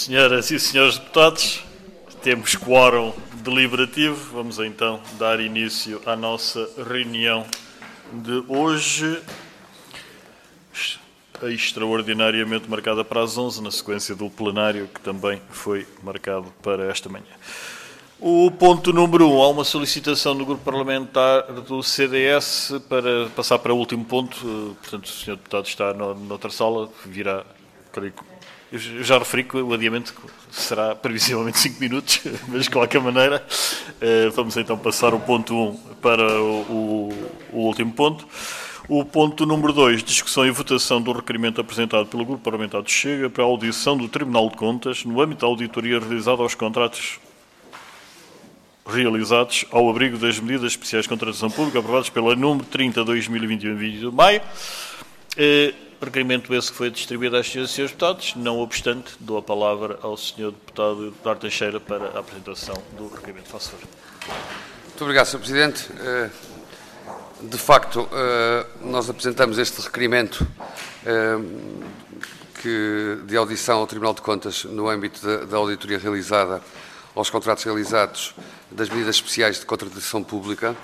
Senhoras e senhores deputados, temos quórum deliberativo. Vamos então dar início à nossa reunião de hoje, extraordinariamente marcada para as 11, na sequência do plenário, que também foi marcado para esta manhã. O ponto número 1, há uma solicitação do Grupo Parlamentar do CDS para passar para o último ponto. Portanto, o Sr. Deputado está noutra sala, virá, creio que... Eu já referi que o adiamento será previsivelmente 5 minutos, mas de qualquer maneira vamos então passar o ponto 1 para o último ponto. O ponto número 2, discussão e votação do requerimento apresentado pelo Grupo Parlamentar do Chega para a audição do Tribunal de Contas no âmbito da auditoria realizada aos contratos realizados ao abrigo das medidas especiais de contratação pública aprovadas pela número 30/2021, 20 de maio. Requerimento esse que foi distribuído às senhoras e senhores deputados. Não obstante, dou a palavra ao senhor deputado Eduardo Teixeira para a apresentação do requerimento. Faço favor. Muito obrigado, Sr. Presidente. De facto, nós apresentamos este requerimento de audição ao Tribunal de Contas no âmbito da auditoria realizada aos contratos realizados das medidas especiais de contratação pública.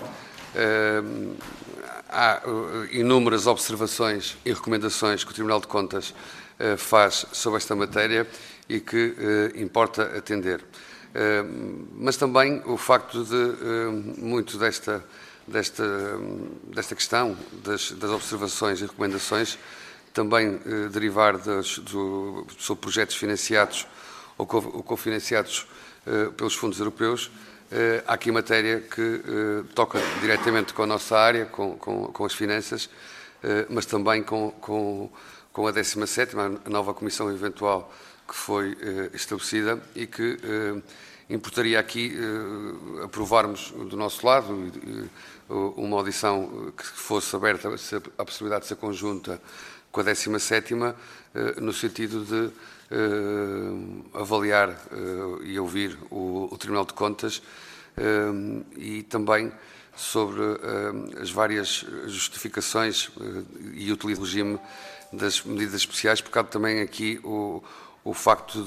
Há inúmeras observações e recomendações que o Tribunal de Contas faz sobre esta matéria e que importa atender. Mas também o facto de muito desta questão, das observações e recomendações, também derivar sobre projetos financiados ou cofinanciados pelos fundos europeus. Há aqui matéria que toca diretamente com a nossa área, com as finanças, mas também com a 17ª, a nova comissão eventual que foi estabelecida e que importaria aqui aprovarmos do nosso lado uma audição que fosse aberta à possibilidade de ser conjunta com a 17ª, no sentido de avaliar e ouvir o Tribunal de Contas e também sobre as várias justificações e utilizo o regime das medidas especiais, porque há também aqui o facto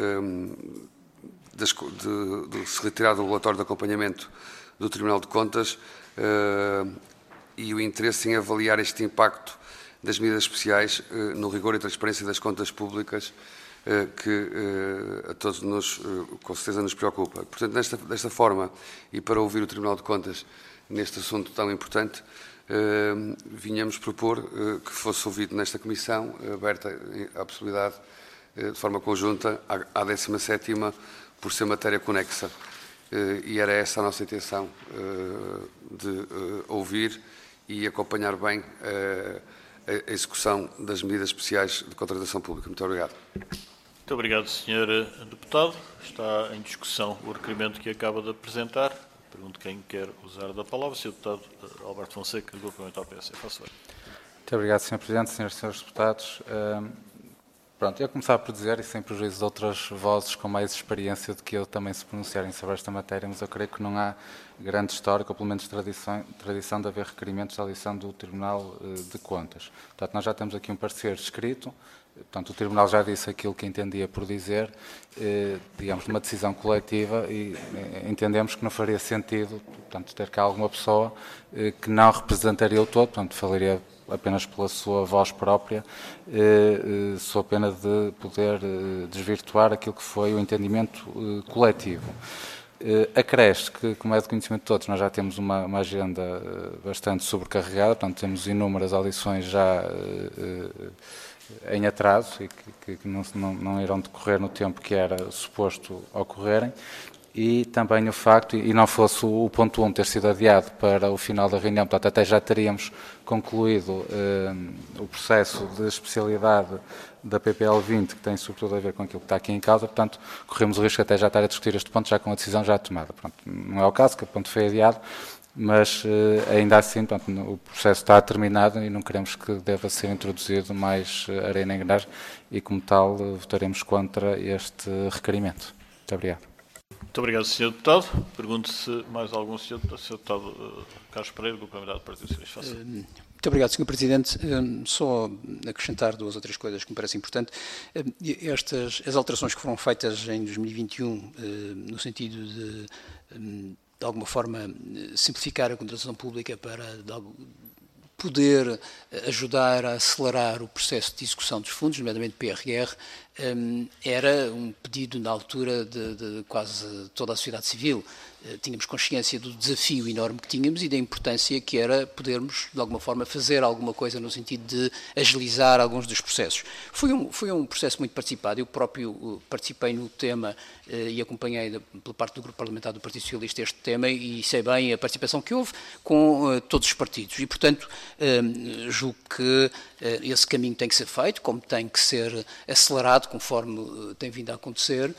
de se retirar do relatório de acompanhamento do Tribunal de Contas e o interesse em avaliar este impacto das medidas especiais no rigor e transparência das contas públicas, que a todos nós, com certeza, nos preocupa. Portanto, desta forma, e para ouvir o Tribunal de Contas neste assunto tão importante, vinhamos propor que fosse ouvido nesta comissão, aberta à possibilidade, de forma conjunta, à 17ª, por ser matéria conexa. E era essa a nossa intenção, de ouvir e acompanhar bem a execução das medidas especiais de contratação pública. Muito obrigado. Muito obrigado, Sr. Deputado. Está em discussão o requerimento que acaba de apresentar. Pergunto quem quer usar da palavra. Sr. Deputado Alberto Fonseca, do Grupo Parlamentar do PS. Faço favor. Muito obrigado, Sr. Presidente, Srs. e Srs. Deputados. Pronto, eu começar por dizer, e sem prejuízo de outras vozes com mais experiência do que eu também se pronunciarem sobre esta matéria, mas eu creio que não há grande histórico, ou pelo menos tradição de haver requerimentos de audição do Tribunal de Contas. Portanto, nós já temos aqui um parecer escrito. Portanto, o Tribunal já disse aquilo que entendia por dizer, digamos, numa decisão coletiva, e entendemos que não faria sentido, portanto, ter cá alguma pessoa que não representaria o todo, portanto, falaria apenas pela sua voz própria, sou a pena de poder desvirtuar aquilo que foi o entendimento coletivo. Acresce que, como é de conhecimento de todos, nós já temos uma agenda bastante sobrecarregada, portanto, temos inúmeras audições já em atraso e que não irão decorrer no tempo que era suposto ocorrerem, e também o facto, e não fosse o ponto 1 ter sido adiado para o final da reunião, portanto até já teríamos concluído o processo de especialidade da PPL 20, que tem sobretudo a ver com aquilo que está aqui em causa, portanto corremos o risco de até já estar a discutir este ponto já com a decisão já tomada. Portanto, não é o caso, que o ponto foi adiado, mas ainda assim, portanto, o processo está terminado e não queremos que deva ser introduzido mais areia na engrenagem e, como tal, votaremos contra este requerimento. Muito obrigado. Muito obrigado, Sr. Deputado. Pergunto se mais algum Sr. Deputado Carlos Pereira, do Parlamentar do Partido Socialista. Muito Muito obrigado, Sr. Presidente. Só acrescentar duas ou três coisas que me parecem importantes. As alterações que foram feitas em 2021, no sentido de alguma forma, simplificar a contratação pública para poder ajudar a acelerar o processo de execução dos fundos, nomeadamente PRR, era um pedido na altura de quase toda a sociedade civil. Tínhamos consciência do desafio enorme que tínhamos e da importância que era podermos, de alguma forma, fazer alguma coisa no sentido de agilizar alguns dos processos. Foi um processo muito participado. Eu próprio participei no tema e acompanhei pela parte do Grupo Parlamentar do Partido Socialista este tema e sei bem a participação que houve com todos os partidos. E, portanto, julgo que esse caminho tem que ser feito, como tem que ser acelerado, conforme tem vindo a acontecer.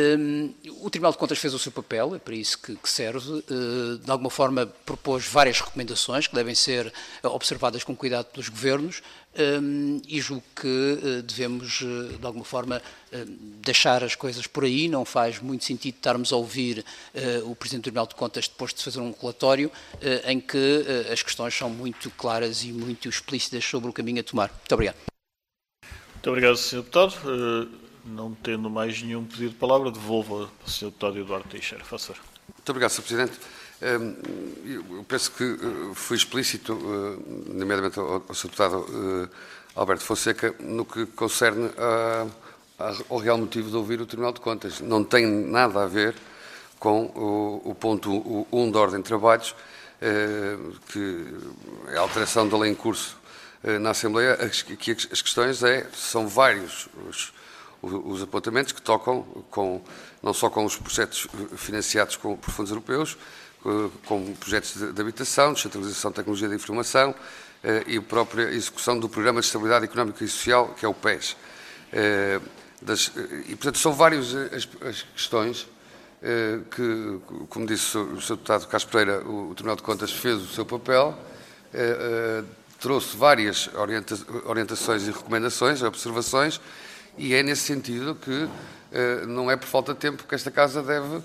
O Tribunal de Contas fez o seu papel, é para isso que serve. De alguma forma propôs várias recomendações que devem ser observadas com cuidado pelos governos e julgo que devemos, de alguma forma, deixar as coisas por aí. Não faz muito sentido estarmos a ouvir o Presidente do Tribunal de Contas depois de fazer um relatório em que as questões são muito claras e muito explícitas sobre o caminho a tomar. Muito obrigado. Muito obrigado, Sr. Deputado. Não tendo mais nenhum pedido de palavra, devolvo ao Sr. Deputado Eduardo Teixeira. Faça. Muito obrigado, Sr. Presidente. Eu penso que fui explícito, nomeadamente ao Sr. Deputado Alberto Fonseca, no que concerne ao real motivo de ouvir o Tribunal de Contas. Não tem nada a ver com o ponto 1 da Ordem de Trabalhos, que é a alteração da lei em curso na Assembleia. Aqui as questões são vários os apontamentos que tocam não só com os projetos financiados por fundos europeus, com projetos de habitação, descentralização de tecnologia de informação e a própria execução do Programa de Estabilidade Económica e Social, que é o PES. E, portanto, são várias as questões que, como disse o Sr. Deputado Carlos Pereira, o Tribunal de Contas fez o seu papel, trouxe várias orientações e recomendações, observações, e é nesse sentido que não é por falta de tempo que esta Casa deve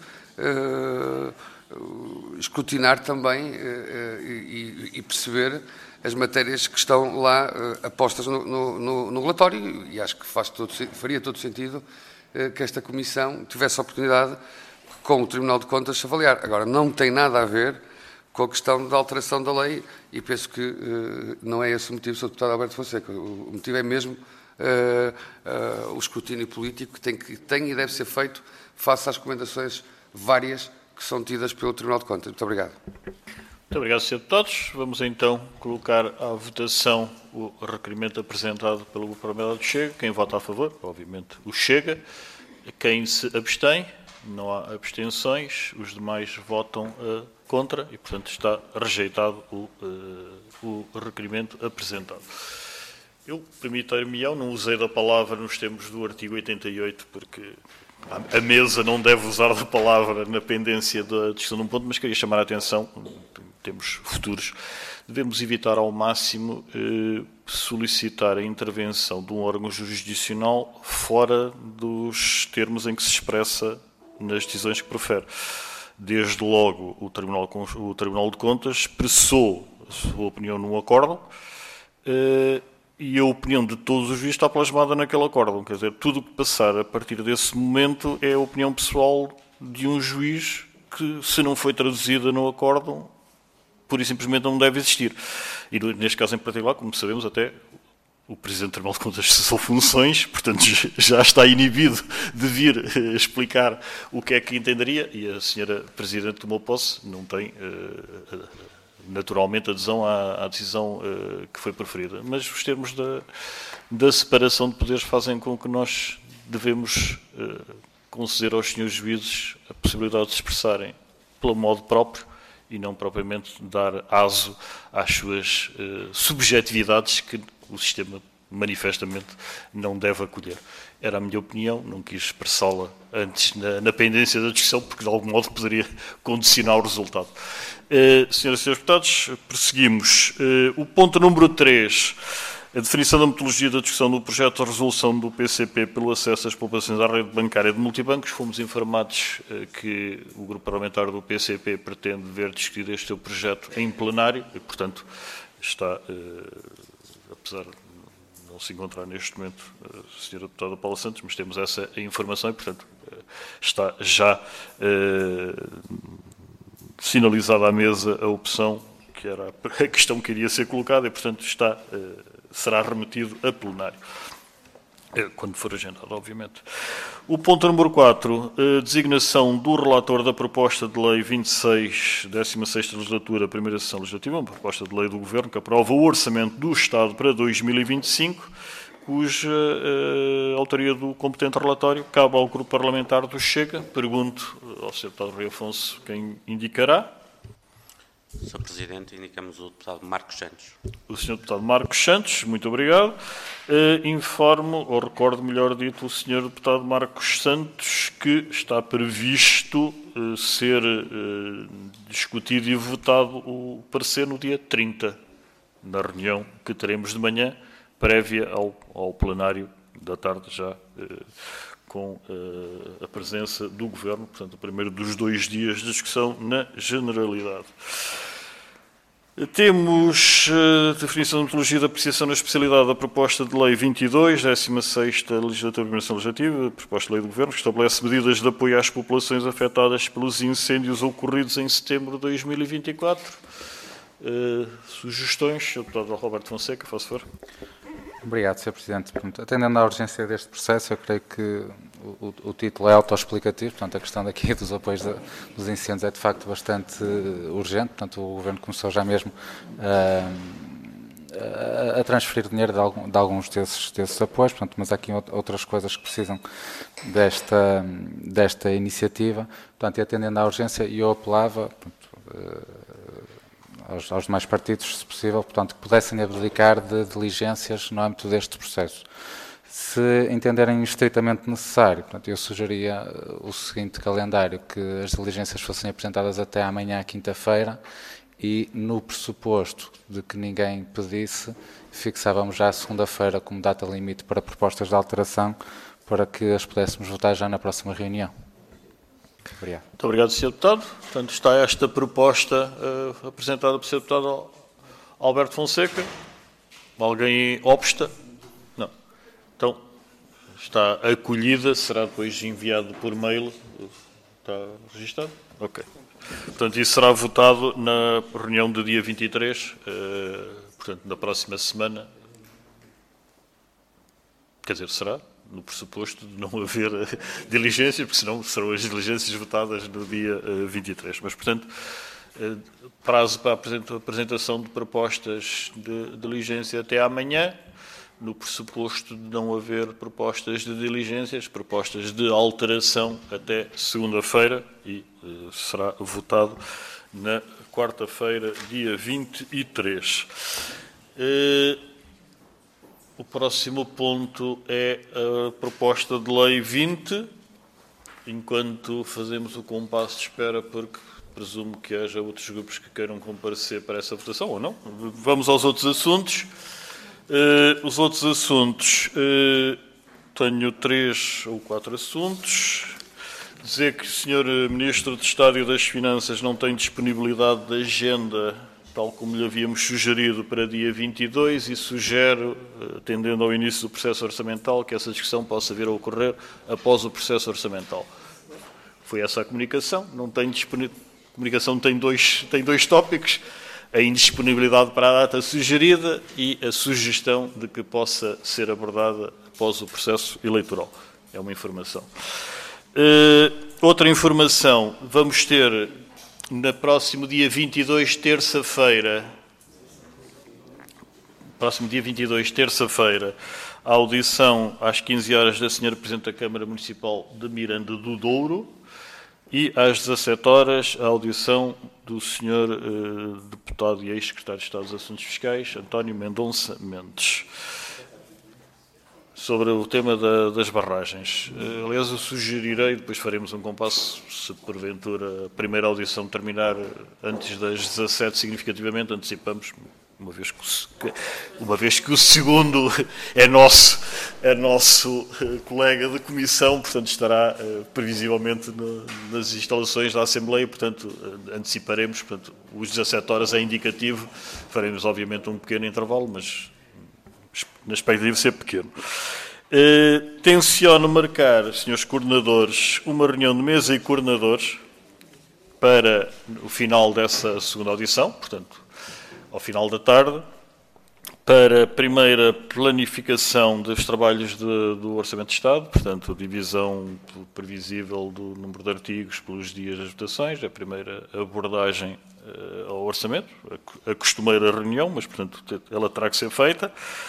escrutinar também e perceber as matérias que estão lá apostas no relatório, e acho que faria todo sentido que esta Comissão tivesse a oportunidade, com o Tribunal de Contas, avaliar. Agora, não tem nada a ver com a questão da alteração da lei, e penso que não é esse o motivo, Sr. Deputado Alberto Fonseca. O motivo é mesmo o escrutínio político que tem e deve ser feito face às recomendações várias que são tidas pelo Tribunal de Contas. Muito obrigado. Muito obrigado, Sr. Deputados. Vamos então colocar à votação o requerimento apresentado pelo Grupo Parlamentar do Chega. Quem vota a favor? Obviamente o Chega. Quem se abstém? Não há abstenções. Os demais votam contra e, portanto, está rejeitado o requerimento apresentado. Eu, permitir-me, não usei da palavra nos termos do artigo 88, porque a mesa não deve usar da palavra na pendência da discussão de um ponto, mas queria chamar a atenção, em termos futuros, devemos evitar ao máximo solicitar a intervenção de um órgão jurisdicional fora dos termos em que se expressa nas decisões que profere. Desde logo, o Tribunal de Contas expressou a sua opinião num acórdão, e a opinião de todos os juízes está plasmada naquele acórdão. Quer dizer, tudo o que passar a partir desse momento é a opinião pessoal de um juiz que, se não foi traduzida no acórdão, pura e simplesmente não deve existir. E neste caso em particular, como sabemos, até o Presidente do Tribunal de Contas cessou funções, portanto já está inibido de vir explicar o que é que entenderia, e a Sra. Presidente tomou posse, não tem naturalmente adesão à decisão que foi preferida. Mas os termos da separação de poderes fazem com que nós devemos conceder aos senhores juízes a possibilidade de se expressarem pelo modo próprio e não propriamente dar aso às suas subjetividades que o sistema manifestamente não deve acolher. Era a minha opinião, não quis expressá-la antes na pendência da discussão, porque de algum modo poderia condicionar o resultado. Senhoras e senhores deputados, prosseguimos. O ponto número 3, a definição da metodologia da discussão do projeto de resolução do PCP pelo acesso às poupações à rede bancária de multibancos. Fomos informados que o Grupo Parlamentar do PCP pretende ver discutido este seu projeto em plenário e, portanto, está, apesar de não se encontrar neste momento a senhora deputada Paula Santos, mas temos essa informação e, portanto, está já sinalizada à mesa a opção, que era a questão que iria ser colocada e, portanto, será remetido a plenário. Quando for agendado, obviamente. O ponto número 4, designação do relator da proposta de lei 26, 16ª legislatura, primeira sessão legislativa, uma proposta de lei do Governo que aprova o orçamento do Estado para 2025, cuja autoria do competente relatório cabe ao grupo parlamentar do Chega. Pergunto ao Sr. Deputado Rui Afonso quem indicará. Sr. Presidente, indicamos o deputado Marcos Santos. O Sr. Deputado Marcos Santos, muito obrigado. Informo, ou recordo, melhor dito, o Sr. Deputado Marcos Santos que está previsto ser discutido e votado o parecer no dia 30, na reunião que teremos de manhã, prévia ao plenário da tarde, já com a presença do Governo, portanto, o primeiro dos 2 dias de discussão na Generalidade. Temos a definição de metodologia de apreciação na especialidade da proposta de lei 22, 16ª legislatura, primeira sessão legislativa, proposta de lei do Governo, que estabelece medidas de apoio às populações afetadas pelos incêndios ocorridos em setembro de 2024. Sugestões, Sr. Deputado Roberto Fonseca, faz favor. Obrigado, Sr. Presidente. Atendendo à urgência deste processo, eu creio que o título é autoexplicativo, portanto, a questão daqui dos apoios dos incêndios é de facto bastante urgente, portanto, o Governo começou já mesmo a transferir dinheiro de alguns desses apoios, portanto, mas há aqui outras coisas que precisam desta iniciativa, portanto, e atendendo à urgência, eu apelava aos demais partidos, se possível, portanto, que pudessem abdicar de diligências no âmbito deste processo. Se entenderem estritamente necessário, portanto, eu sugeria o seguinte calendário, que as diligências fossem apresentadas até amanhã, quinta-feira, e no pressuposto de que ninguém pedisse, fixávamos já a segunda-feira como data limite para propostas de alteração, para que as pudéssemos votar já na próxima reunião. Obrigado. Muito obrigado, Sr. Deputado. Portanto, está esta proposta apresentada pelo Sr. Deputado Alberto Fonseca. Alguém obsta? Não. Então, está acolhida, será depois enviado por mail. Está registado? Ok. Portanto, isso será votado na reunião do dia 23, portanto, na próxima semana. Quer dizer, será? No pressuposto de não haver diligências, porque senão serão as diligências votadas no dia 23. Mas, portanto, prazo para a apresentação de propostas de diligência até amanhã, no pressuposto de não haver propostas de diligências, propostas de alteração até segunda-feira, e será votado na quarta-feira, dia 23. O próximo ponto é a proposta de lei 20, enquanto fazemos o compasso de espera, porque presumo que haja outros grupos que queiram comparecer para essa votação, ou não. Vamos aos outros assuntos. Os outros assuntos, tenho 3 ou 4 assuntos. Dizer que o Sr. Ministro de Estado e das Finanças não tem disponibilidade de agenda, tal como lhe havíamos sugerido, para dia 22, e sugere, atendendo ao início do processo orçamental, que essa discussão possa vir a ocorrer após o processo orçamental. Foi essa a comunicação. Não tem a comunicação tem dois tópicos: a indisponibilidade para a data sugerida e a sugestão de que possa ser abordada após o processo eleitoral. É uma informação. Outra informação, vamos ter no próximo dia 22, terça-feira, a audição às 15 horas da Sra. Presidente da Câmara Municipal de Miranda do Douro, e às 17 horas a audição do Sr. Deputado e ex-Secretário de Estado dos Assuntos Fiscais, António Mendonça Mendes, sobre o tema das barragens. Aliás, eu sugerirei, depois faremos um compasso, se porventura a primeira audição terminar antes das 17, significativamente, antecipamos, uma vez que o segundo é nosso colega de comissão, portanto estará previsivelmente nas instalações da Assembleia, portanto anteciparemos, portanto os 17 horas é indicativo, faremos obviamente um pequeno intervalo, mas na expectativa de ser pequeno. Tenciono marcar, senhores coordenadores, uma reunião de mesa e coordenadores para o final dessa segunda audição, portanto, ao final da tarde, para a primeira planificação dos trabalhos do Orçamento de Estado, portanto, divisão previsível do número de artigos pelos dias das votações, a primeira abordagem ao Orçamento, a costumeira reunião, mas, portanto, ela terá que ser feita.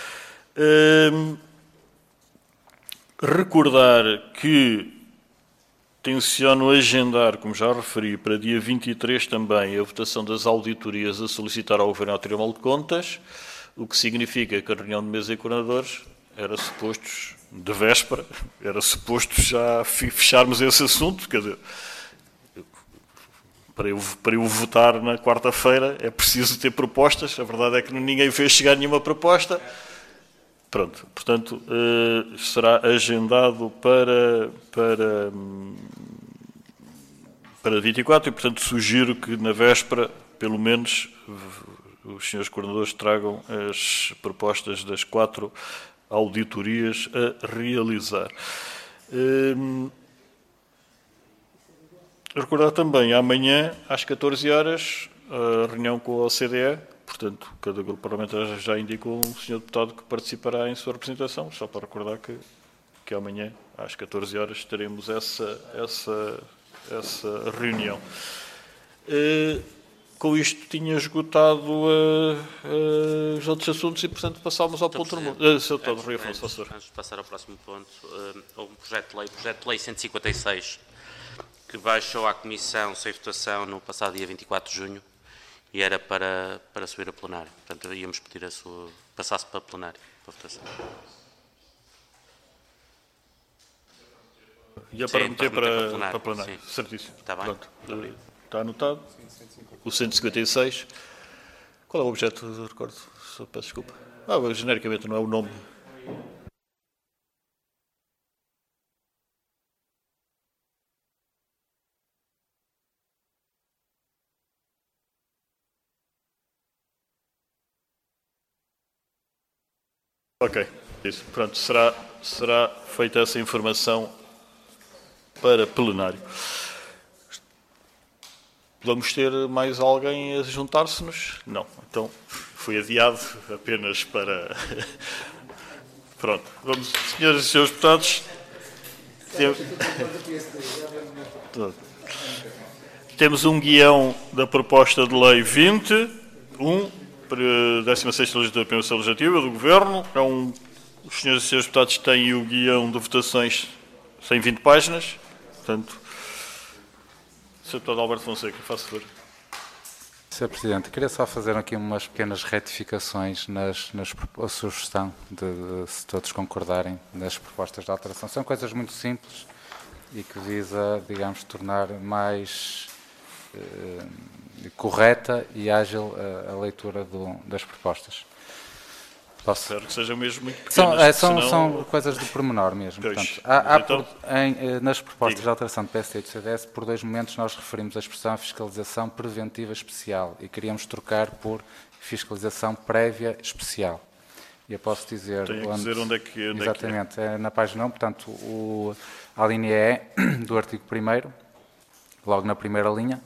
Recordar que tenciono agendar, como já referi, para dia 23 também a votação das auditorias a solicitar ao Governo e ao Tribunal de Contas, o que significa que a reunião de mesa e coordenadores era suposto, de véspera, era suposto já fecharmos esse assunto, quer dizer, para eu votar na quarta-feira é preciso ter propostas, a verdade é que ninguém fez chegar nenhuma proposta. Pronto, portanto, será agendado para 24 e, portanto, sugiro que na véspera, pelo menos, os senhores coordenadores tragam as propostas das 4 auditorias a realizar. Recordar também, amanhã, às 14 horas, a reunião com a OCDE. Portanto, cada grupo parlamentar já indicou um senhor deputado que participará em sua representação, só para recordar que amanhã, às 14 horas, teremos essa reunião. Com isto tinha esgotado os outros assuntos e, portanto, passávamos ao ponto número... Antes de passar ao próximo ponto, houve um projeto de lei 156, que baixou à Comissão sem votação no passado dia 24 de junho, e era para subir a plenário. Portanto, íamos pedir passasse para plenário, para votação. E para meter para plenário. Sim. Certíssimo. Está bem. Pronto. Está anotado. O 156. Qual é o objeto? Recordo. Só peço desculpa. Genericamente não é o nome. Ok, isso. Pronto, será feita essa informação para plenário. Vamos ter mais alguém a juntar-se-nos? Não. Então, foi adiado apenas para... Pronto. Vamos, senhoras e senhores deputados. Temos um guião da proposta de lei 21, para a 16ª Legislatura, primeira Sessão Legislativa do Governo. Os senhores e senhores deputados têm o guião de votações sem 20 páginas. Portanto, Sr. Deputado Alberto Fonseca, faça favor. Sr. Presidente, queria só fazer aqui umas pequenas retificações a sugestão de se todos concordarem nas propostas de alteração. São coisas muito simples e que visa, digamos, tornar mais correta e ágil a leitura das propostas. Espero que sejam mesmo muito pequenas. São coisas de pormenor mesmo. Pois, Portanto, nas propostas de alteração do PSD e do CDS, por 2 momentos nós referimos a expressão fiscalização preventiva especial e queríamos trocar por fiscalização prévia especial. E eu posso dizer... Tenho que dizer onde é que exatamente, é na página 1, portanto, a linha E do artigo 1º, logo na primeira linha.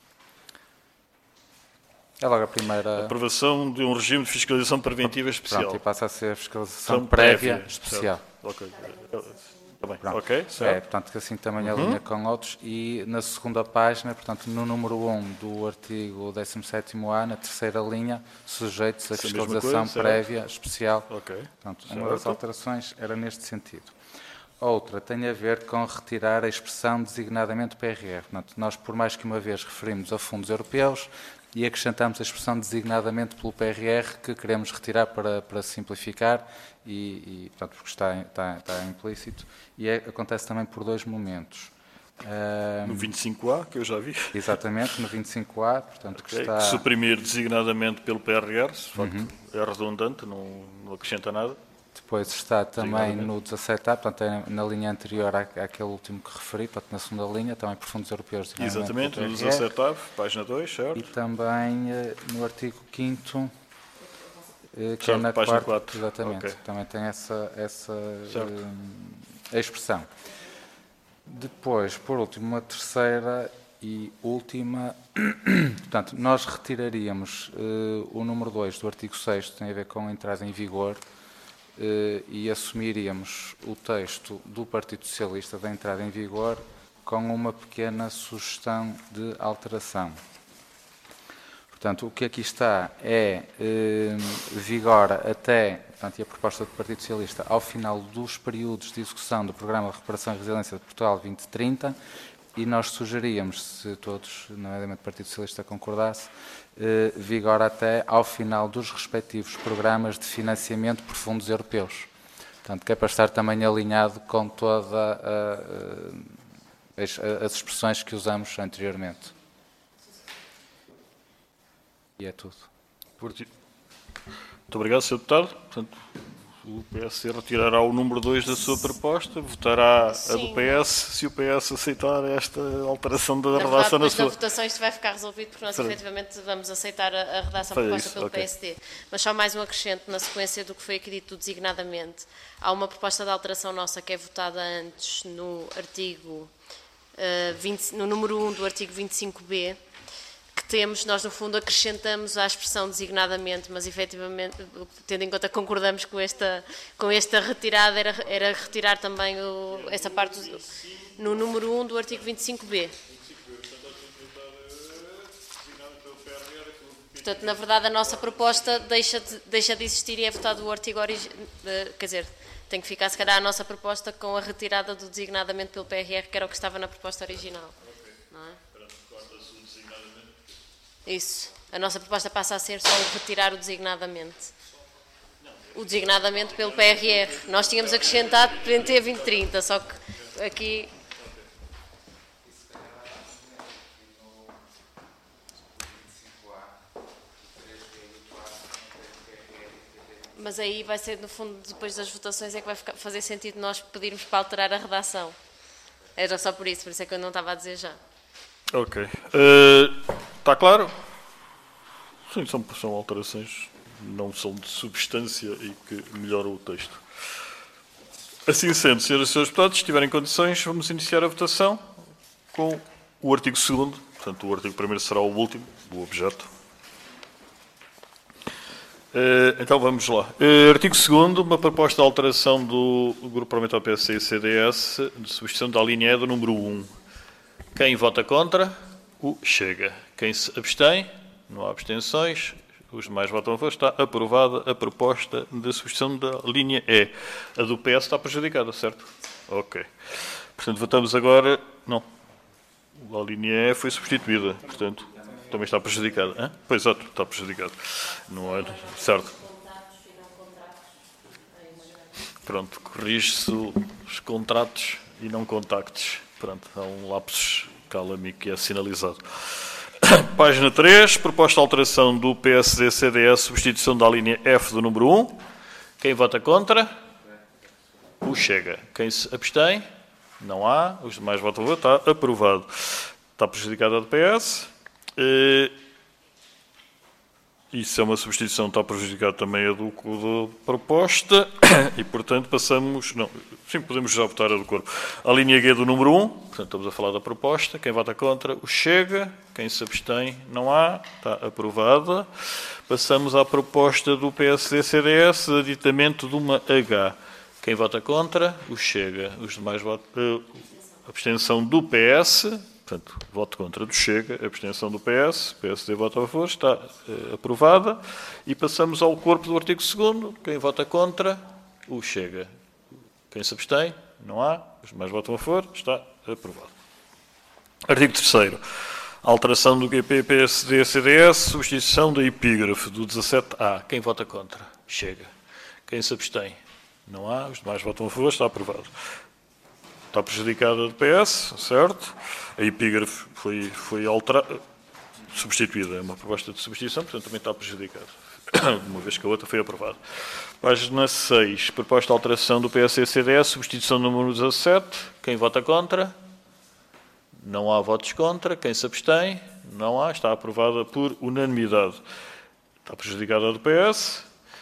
É logo a primeira... Aprovação de um regime de fiscalização preventiva especial. Pronto, e passa a ser fiscalização prévia especial. Ok. Está bem. Pronto. Ok, certo. Portanto, que assim também alinha com outros. E na segunda página, portanto, no número 1 do artigo 17º-A, na terceira linha, sujeitos a fiscalização prévia especial. Ok. Portanto, uma das alterações era neste sentido. Outra tem a ver com retirar a expressão designadamente PRR. Portanto, nós, por mais que uma vez referimos a fundos europeus, e acrescentamos a expressão designadamente pelo PRR, que queremos retirar para simplificar, portanto, porque está implícito, e acontece também por 2 momentos. No 25A, que eu já vi. Exatamente, no 25A, portanto, que está... Suprimir designadamente pelo PRR, se de facto é redundante, não acrescenta nada. Depois está também no 17A, portanto, é na linha anterior àquele último que referi, portanto, na segunda linha, também por fundos europeus. Exatamente, no 17A, página 2, certo? E também no artigo 5º, que certo, é na página 4ª, 4. exatamente, Okay. também tem essa expressão. Depois, por último, uma terceira e última, portanto, nós retiraríamos o número 2 do artigo 6º, que tem a ver com a entrada em vigor, e assumiríamos o texto do Partido Socialista da entrada em vigor com uma pequena sugestão de alteração. Portanto, o que aqui está é vigora até, portanto, e a proposta do Partido Socialista, ao final dos períodos de execução do Programa de Reparação e Resiliência de Portugal 2030, e nós sugeríamos, se todos, nomeadamente o Partido Socialista, concordasse, vigora até ao final dos respectivos programas de financiamento por fundos europeus. Portanto, que é para estar também alinhado com todas as expressões que usamos anteriormente. E é tudo. Muito obrigado, Sr. Deputado. Portanto, o PS retirará o número 2 da sua proposta, votará a do PS, se o PS aceitar esta alteração da redação na sua... Na votação isto vai ficar resolvido, porque nós efetivamente vamos aceitar a redação proposta pelo PSD. Mas só mais um acrescento na sequência do que foi aqui dito designadamente. Há uma proposta de alteração nossa que é votada antes no artigo no número 1 do artigo 25b, que temos, nós no fundo acrescentamos à expressão designadamente, mas efetivamente, tendo em conta que concordamos com esta retirada, era retirar também essa parte no número 1 do artigo 25b. Portanto, na verdade, a nossa proposta deixa de existir e é votado o artigo original, quer dizer, tem que ficar se calhar a nossa proposta com a retirada do designadamente pelo PRR, que era o que estava na proposta original. Não é? Isso. A nossa proposta passa a ser só retirar o designadamente. O designadamente pelo PRR. Nós tínhamos acrescentado PNT 2030, só que aqui... Mas aí vai ser, no fundo, depois das votações, é que vai fazer sentido nós pedirmos para alterar a redação. Era só por isso é que eu não estava a dizer já. Ok. Está claro? Sim, são alterações, não são de substância e que melhoram o texto. Assim sendo, senhoras e senhores deputados, se estiverem condições, vamos iniciar a votação com o artigo 2º. Portanto, o artigo 1º será o último, o objeto. Então vamos lá. Artigo 2º, uma proposta de alteração do Grupo Parlamentar PSD e CDS, de substituição da linha E do número 1. Quem vota contra? O Chega. Quem se abstém? Não há abstenções. Os demais votam a favor. Está aprovada a proposta de substituição da linha E. A do PS está prejudicada, certo? Ok. Portanto, votamos agora... Não. A linha E foi substituída. Portanto, também está prejudicada. Hã? Pois, exato, está prejudicada. Não é... Certo. Pronto, corrige-se os contratos e não contactos. Pronto, há um lapsus calami que é sinalizado. Página 3, proposta de alteração do PSD-CDS, substituição da linha F do número 1. Quem vota contra? O Chega. Quem se abstém? Não há. Os demais votam a favor. Está aprovado. Está prejudicada a do PS. Isso é uma substituição, está prejudicada também a do proposta. E, portanto, passamos... Não, sim, podemos já votar a do corpo. A linha G do número 1. Portanto, estamos a falar da proposta. Quem vota contra? O Chega. Quem se abstém? Não há. Está aprovada. Passamos à proposta do PSD-CDS, aditamento de uma H. Quem vota contra? O Chega. Os demais votam... abstenção do PS... Portanto, voto contra do Chega, abstenção do PS, PSD vota a favor, está aprovada. E passamos ao corpo do artigo 2º. Quem vota contra? O Chega. Quem se abstém? Não há. Os demais votam a favor, está aprovado. Artigo 3º. Alteração do GP, PSD, CDS, substituição da epígrafe do 17A. Quem vota contra? Chega. Quem se abstém? Não há. Os demais votam a favor, está aprovado. está prejudicada do PS, certo? A epígrafe foi alterada, substituída, é uma proposta de substituição, portanto também está prejudicada, uma vez que a outra foi aprovada. Página 6, proposta de alteração do PSD e CDS, substituição do número 17. Quem vota contra? Não há votos contra. Quem se abstém? Não há. Está aprovada por unanimidade. Está prejudicada do PS.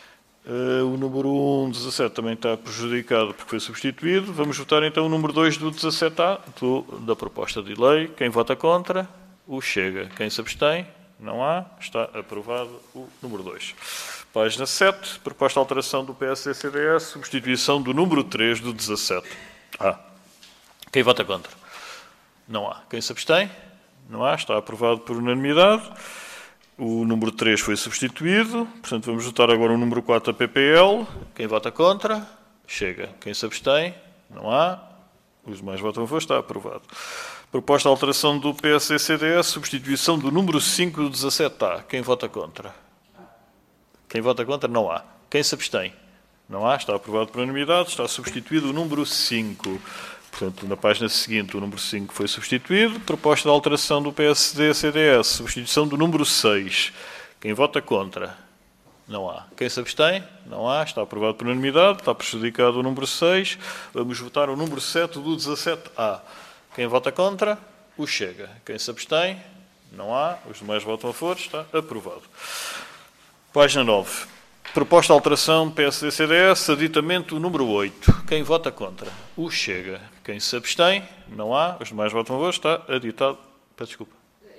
O número 1, 17, também está prejudicado porque foi substituído. Vamos votar então o número 2 do 17A, da proposta de lei. Quem vota contra? O Chega. Quem se abstém? Não há. Está aprovado o número 2. Página 7, proposta de alteração do PSD-CDS, substituição do número 3 do 17A. Quem vota contra? Não há. Quem se abstém? Não há. Está aprovado por unanimidade. O número 3 foi substituído. Portanto, vamos votar agora o número 4 da PPL. Quem vota contra? Chega. Quem se abstém? Não há. Os demais votam a favor. Está aprovado. Proposta de alteração do PSD-CDS, substituição do número 5 do 17A. Quem vota contra? Quem vota contra? Não há. Quem se abstém? Não há. Está aprovado por unanimidade. Está substituído o número 5. Portanto, na página seguinte, o número 5 foi substituído. Proposta de alteração do PSD-CDS, substituição do número 6. Quem vota contra? Não há. Quem se abstém? Não há. Está aprovado por unanimidade. Está prejudicado o número 6. Vamos votar o número 7 do 17A. Quem vota contra? O Chega. Quem se abstém? Não há. Os demais votam a favor. Está aprovado. Página 9. Proposta de alteração PSD-CDS, aditamento número 8. Quem vota contra? O Chega. Quem se abstém? Não há. Os demais votam a favor. Está aditado. Peço desculpa.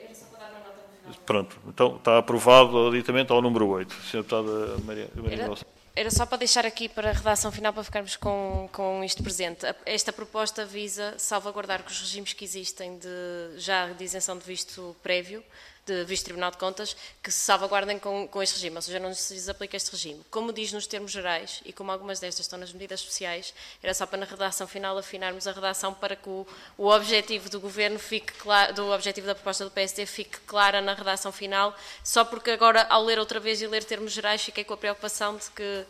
Pronto. Então está aprovado o aditamento ao número 8. Sra. Deputada Maria Gonçalves. Era só para deixar aqui para a redação final, para ficarmos com isto presente. Esta proposta visa salvaguardar que os regimes que existem já de isenção de visto prévio, de visto Tribunal de Contas, que se salvaguardem com este regime, ou seja, não se lhes aplica este regime. Como diz nos termos gerais, e como algumas destas estão nas medidas especiais, era só para na redação final afinarmos a redação para que o objetivo do Governo fique claro, do objetivo da proposta do PSD fique clara na redação final, só porque agora, ao ler outra vez e ler termos gerais, fiquei com a preocupação de que,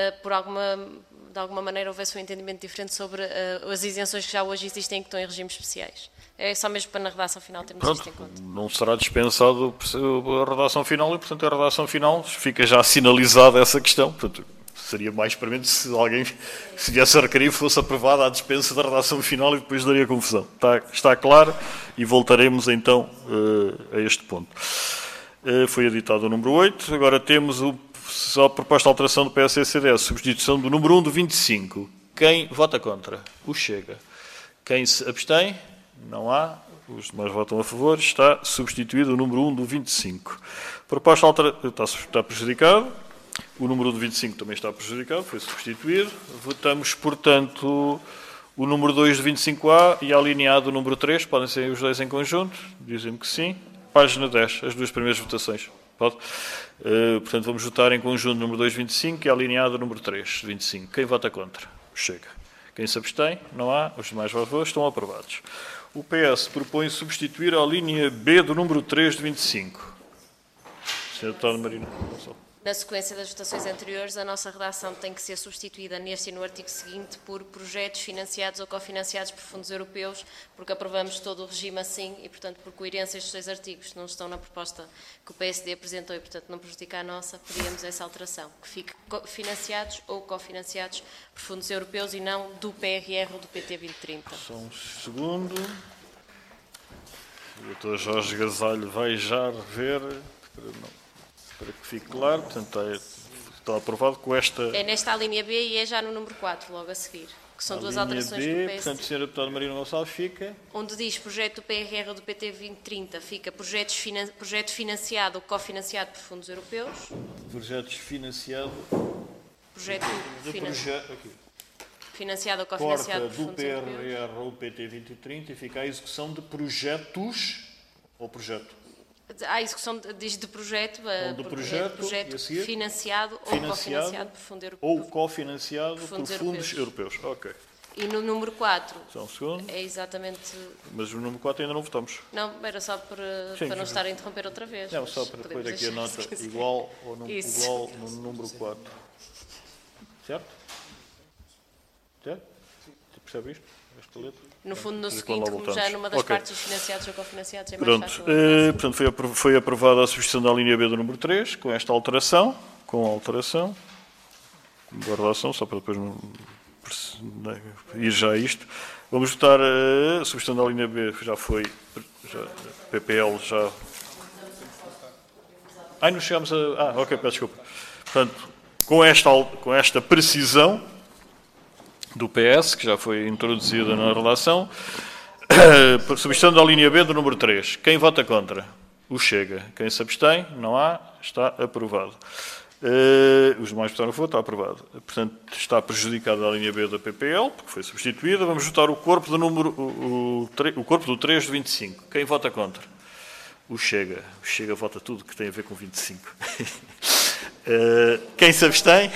de alguma maneira, houvesse um entendimento diferente sobre as isenções que já hoje existem e que estão em regimes especiais. É só mesmo para na redação final termos isto em conta. Não será dispensado a redação final e, portanto, a redação final fica já sinalizada essa questão. Portanto, seria mais premente se alguém se viesse a requerir fosse aprovada a dispensa da redação final e depois daria confusão. Está claro e voltaremos então a este ponto. Foi editado o número 8. Agora temos só a proposta de alteração do PSD-CDS, substituição do número 1 do 25. Quem vota contra? O Chega. Quem se abstém? Não há. Os demais votam a favor. Está substituído o número 1 do 25. Proposta está prejudicado. O número do 25 também está prejudicado. Foi substituído. Votamos, portanto, o número 2 do 25A e alinhado o número 3. Podem ser os dois em conjunto. Dizem-me que sim. Página 10. As duas primeiras votações. Pode? Portanto, vamos votar em conjunto o número 2 25 e alinhado o número 3 25. Quem vota contra? Chega. Quem se abstém? Não há. Os demais votos estão aprovados. O PS propõe substituir a linha B do número 3 de 25. Sra. Deputada Marina Gonçalves. Na sequência das votações anteriores, a nossa redação tem que ser substituída neste e no artigo seguinte por projetos financiados ou cofinanciados por fundos europeus, porque aprovamos todo o regime assim e, portanto, por coerência, estes dois artigos não estão na proposta que o PSD apresentou e, portanto, não prejudicar a nossa, pedíamos essa alteração, que fique financiados ou cofinanciados por fundos europeus e não do PRR ou do PT 2030. Só um segundo. O Dr. Jorge Gasalho vai já rever, para que fique claro. Portanto, está aprovado com esta... É nesta linha B e é já no número 4, logo a seguir, que são duas alterações B, do PSD. Portanto, Sra. Deputada Marina Gonçalves fica... Onde diz projeto do PRR ou do PT 2030, fica projeto financiado ou cofinanciado por fundos europeus. Projetos financiado... Financiado ou cofinanciado por fundos do europeus. PRR ou PT 2030 e fica a execução de projetos ou projeto? A execução diz de projeto, projeto financiado ou cofinanciado por fundo europeu. Ou cofinanciado por fundos europeus. Ok. E no número 4 só um segundo. É exatamente... Mas o número 4 ainda não votamos. Não, era só para não estar a interromper outra vez. Não, só para pôr aqui a nota igual no número 4. Certo? Certo? Percebe isto? No fundo, no seguinte, como já numa das partes dos financiados ou cofinanciados, é mais Pronto, fácil. portanto, foi aprovada a substituição da linha B do número 3, com esta alteração, boa relação, só para depois não ir já a isto. Vamos votar a substituição da linha B, já foi, PPL já... não chegámos a... ok, peço desculpa. Portanto, com esta precisão do PS, que já foi introduzida na relação, substituição da linha B do número 3. Quem vota contra? O Chega. Quem se abstém? Não há. Está aprovado. Os demais votaram a favor, está aprovado. Portanto, está prejudicada a linha B da PPL, porque foi substituída. Vamos votar o corpo do número, o corpo do 3 de 25. Quem vota contra? O Chega. O Chega vota tudo que tem a ver com 25. Quem se abstém?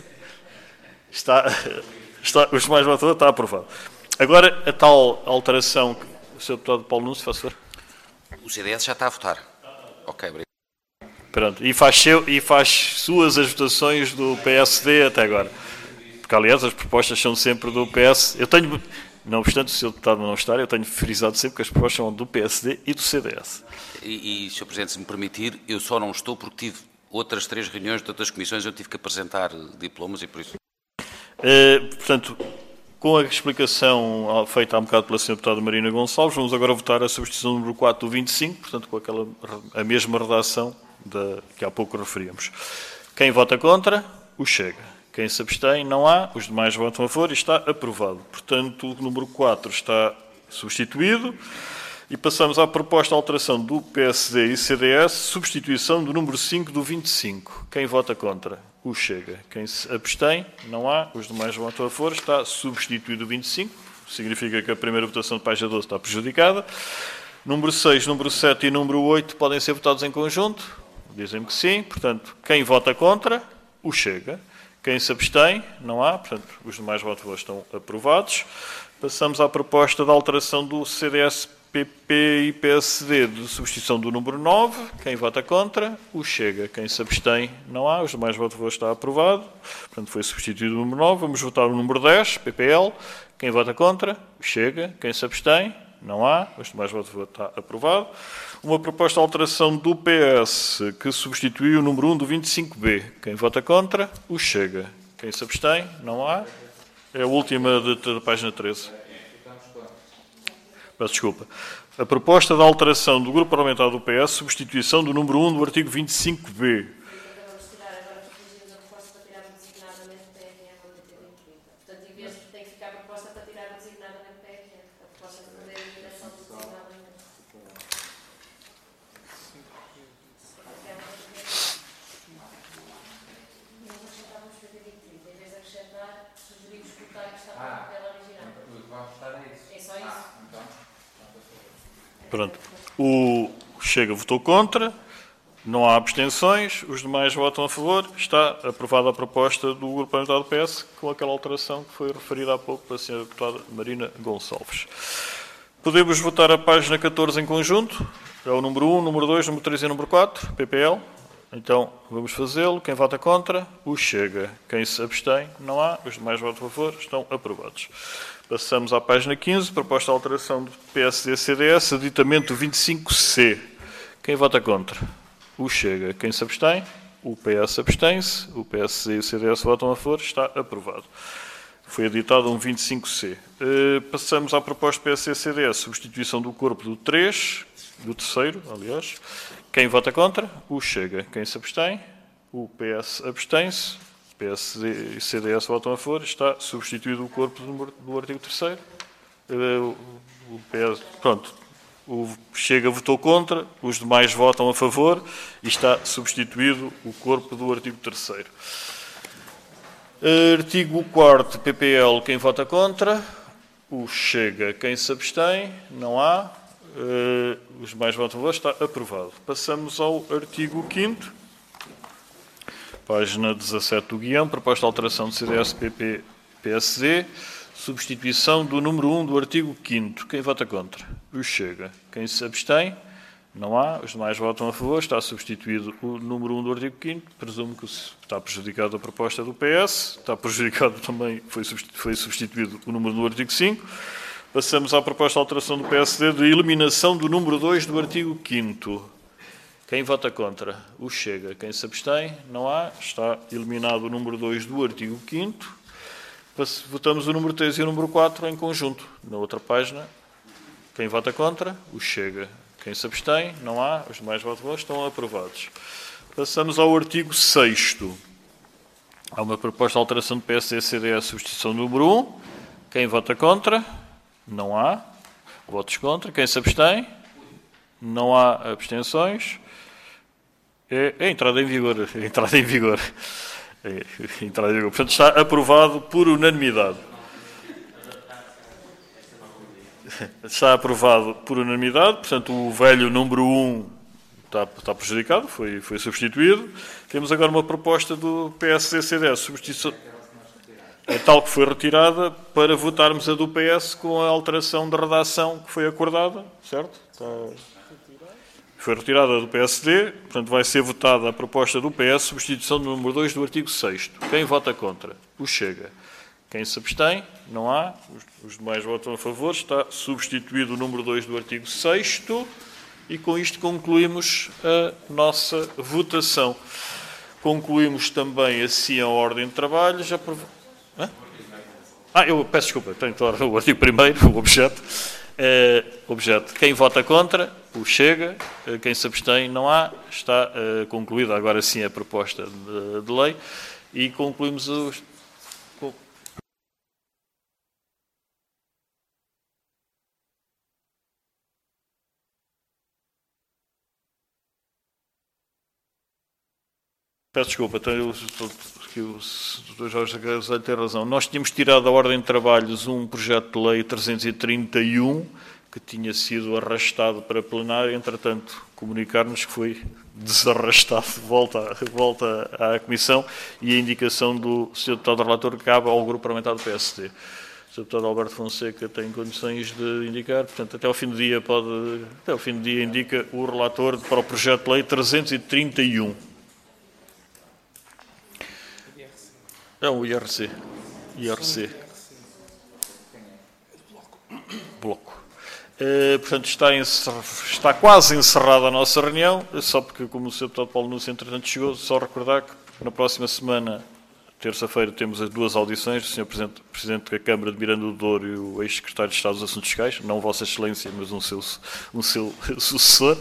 Os demais votam a favor, está aprovado. Agora, a tal alteração que o Sr. Deputado Paulo Núncio, faz favor. O CDS já está a votar. Ok, obrigado. Pronto, e faz suas as votações do PSD até agora. Porque, aliás, as propostas são sempre do PS. Não obstante o Sr. Deputado não estar, eu tenho frisado sempre que as propostas são do PSD e do CDS. E Sr. Presidente, se me permitir, eu só não estou porque tive outras 3 reuniões de outras comissões, eu tive que apresentar diplomas e por isso... Portanto, com a explicação feita há um bocado pela Sra. Deputada Marina Gonçalves, vamos agora votar a substituição número 4 do 25, portanto, com a mesma redação que há pouco referíamos. Quem vota contra? O Chega. Quem se abstém? Não há. Os demais votam a favor e está aprovado. Portanto, o número 4 está substituído. E passamos à proposta de alteração do PSD e CDS, substituição do número 5 do 25. Quem vota contra? O Chega. Quem se abstém? Não há. Os demais votam a favor. Está substituído o 25. Significa que a primeira votação de página 12 está prejudicada. Número 6, número 7 e número 8 podem ser votados em conjunto? Dizem-me que sim. Portanto, quem vota contra? O Chega. Quem se abstém? Não há. Portanto, os demais votos estão aprovados. Passamos à proposta de alteração do CDS, PP e PSD de substituição do número 9. Quem vota contra? O Chega. Quem se abstém? Não há. Os demais votos está aprovado. Portanto, foi substituído o número 9. Vamos votar o número 10, PPL. Quem vota contra? O Chega. Quem se abstém? Não há. Os demais votos está aprovado. Uma proposta de alteração do PS que substitui o número 1 do 25B. Quem vota contra? O Chega. Quem se abstém? Não há. É a última da página 13. Peço desculpa. A proposta de alteração do Grupo Parlamentar do PS, substituição do número 1 do artigo 25B. Pronto. O Chega votou contra, não há abstenções, os demais votam a favor. Está aprovada a proposta do Grupo Parlamentar do PS com aquela alteração que foi referida há pouco pela Sra. Deputada Marina Gonçalves. Podemos votar a página 14 em conjunto. É o número 1, número 2, número 3 e número 4, PPL. Então, vamos fazê-lo. Quem vota contra? O Chega. Quem se abstém? Não há. Os demais votam a favor. Estão aprovados. Passamos à página 15, proposta de alteração do PSD-CDS, aditamento 25C. Quem vota contra? O Chega. Quem se abstém? O PS abstém-se. O PSD e o CDS votam a favor. Está aprovado. Foi aditado um 25C. Passamos à proposta PSD-CDS, substituição do corpo do 3, do terceiro, aliás. Quem vota contra? O Chega. Quem se abstém? O PS abstém-se. PSD e CDS votam a favor. Está substituído o corpo do artigo 3º. O PS, pronto. O Chega votou contra, os demais votam a favor e está substituído o corpo do artigo 3º. Artigo 4º, PPL, quem vota contra? O Chega. Quem se abstém? Não há. Os demais votam a favor. Está aprovado. Passamos ao artigo 5º. Página 17 do guião, proposta de alteração do CDS-PP-PSD, substituição do número 1 do artigo 5º. Quem vota contra? O Chega. Quem se abstém? Não há. Os demais votam a favor. Está substituído o número 1 do artigo 5º. Presumo que está prejudicada a proposta do PS. Está prejudicado também, foi substituído o número do artigo 5. Passamos à proposta de alteração do PSD de eliminação do número 2 do artigo 5º. Quem vota contra? O Chega. Quem se abstém? Não há. Está eliminado o número 2 do artigo 5º. Votamos o número 3 e o número 4 em conjunto. Na outra página, quem vota contra? O Chega. Quem se abstém? Não há. Os demais votos estão aprovados. Passamos ao artigo 6º. Há uma proposta de alteração do PSD-CDS, substituição do número 1. Quem vota contra? Não há. Votos contra. Quem se abstém? Não há abstenções. É entrada em vigor. Entrada em vigor. Entrada em vigor. Portanto, está aprovado por unanimidade. Está aprovado por unanimidade. Portanto, o velho número 1 está prejudicado, foi substituído. Temos agora uma proposta do PSD-CDS, substituição. É tal que foi retirada para votarmos a do PS com a alteração de redação que foi acordada, certo? Foi retirada do PSD, portanto vai ser votada a proposta do PS, substituição do número 2 do artigo 6º. Quem vota contra? O Chega. Quem se abstém? Não há. Os demais votam a favor. Está substituído o número 2 do artigo 6º e com isto concluímos a nossa votação. Concluímos também assim a ordem de trabalho. Eu peço desculpa, tenho o artigo 1º, o objeto. Objeto. Quem vota contra? O Chega. Quem se abstém? Não há. Está concluída agora sim a proposta de lei e concluímos os... Peço desculpa, o Dr. Jorge Gazelho tem razão. Nós tínhamos tirado da ordem de trabalhos um projeto de lei 331 que tinha sido arrastado para plenário, entretanto, comunicar-nos que foi desarrastado, volta à Comissão e a indicação do Sr. Deputado Relator cabe ao Grupo Parlamentar do PSD. O Sr. Deputado Alberto Fonseca tem condições de indicar, portanto, até ao fim do dia indica o relator para o projeto de lei 331. É o IRC. Bloco. Portanto, está quase encerrada a nossa reunião, só porque, como o Sr. Deputado Paulo Núcio, entretanto, chegou, só recordar que na próxima semana, terça-feira, temos as duas audições do Sr. Presidente da Câmara de Miranda do Douro e o ex-Secretário de Estado dos Assuntos Fiscais, não Vossa Excelência, mas um seu sucessor,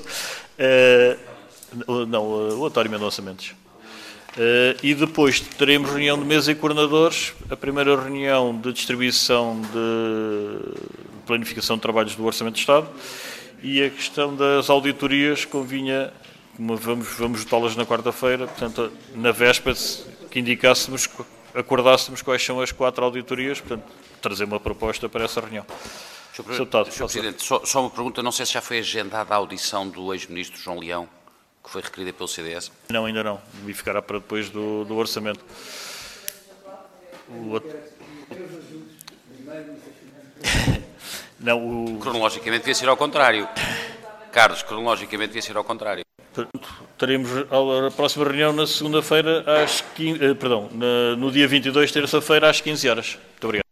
o António Mendonça Mendes. E depois teremos reunião de mesa e coordenadores, a primeira reunião de distribuição de planificação de trabalhos do Orçamento de Estado e a questão das auditorias convinha, vamos votá-las na quarta-feira, portanto, na véspera, que acordássemos quais são as 4 auditorias, portanto, trazer uma proposta para essa reunião. Sr. Presidente, só uma pergunta, não sei se já foi agendada a audição do ex-ministro João Leão, que foi requerida pelo CDS? Não, ainda não. E ficará para depois do orçamento. Cronologicamente devia ser ao contrário. Carlos, cronologicamente devia ser ao contrário. Portanto, teremos a próxima reunião na segunda-feira no dia 22, terça-feira, às 15 horas. Muito obrigado.